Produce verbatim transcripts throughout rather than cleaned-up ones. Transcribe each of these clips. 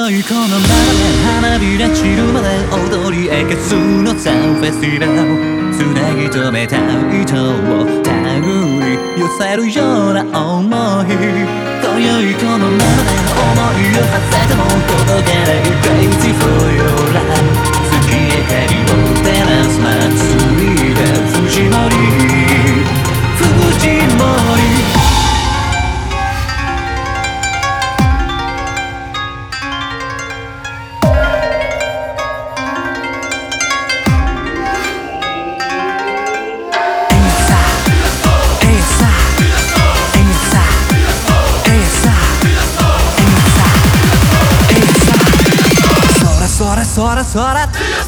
宵このままで花びら散るまで踊り明かすのさフェスティバル、つなぎ止めた糸を手繰り寄せるような想い、今宵このままで思いを馳せても届けない Crazy for your love、 月明かりを照らす祭りで藤森藤森そらそら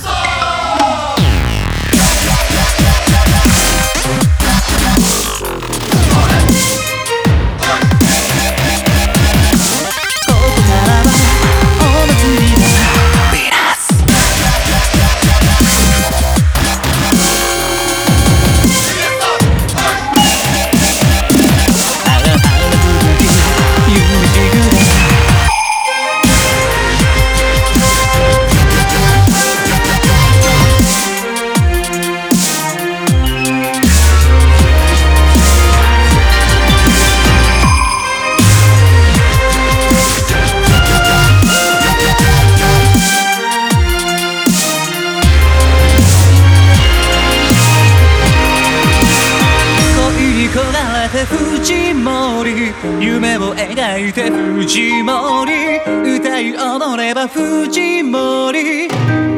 藤森、夢を描いて藤森、歌い踊れば藤森。